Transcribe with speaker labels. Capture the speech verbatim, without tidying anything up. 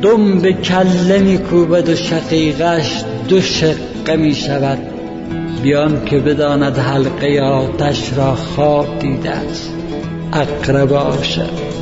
Speaker 1: دم به کله می کوبد و شقیقش دو شقه می شود، بیان که بداند حلقه آتش را خواب دیده است. اقربه باشد